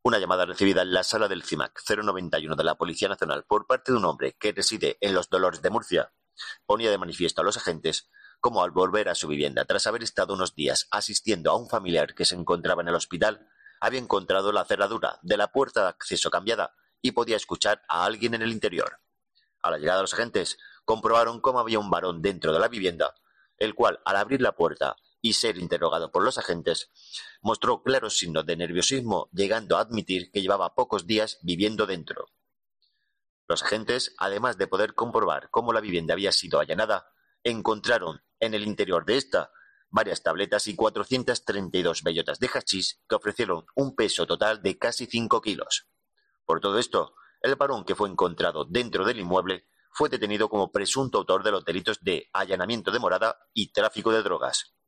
Una llamada recibida en la sala del CIMAC 091 de la Policía Nacional por parte de un hombre que reside en Los Dolores de Murcia ponía de manifiesto a los agentes cómo al volver a su vivienda tras haber estado unos días asistiendo a un familiar que se encontraba en el hospital, había encontrado la cerradura de la puerta de acceso cambiada y podía escuchar a alguien en el interior. A la llegada de los agentes, comprobaron cómo había un varón dentro de la vivienda, el cual, al abrir la puerta y ser interrogado por los agentes, mostró claros signos de nerviosismo, llegando a admitir que llevaba pocos días viviendo dentro. Los agentes, además de poder comprobar cómo la vivienda había sido allanada, encontraron en el interior de esta varias tabletas y 432 bellotas de hachís que ofrecieron un peso total de casi 5 kilos. Por todo esto, el varón que fue encontrado dentro del inmueble fue detenido como presunto autor de los delitos de allanamiento de morada y tráfico de drogas.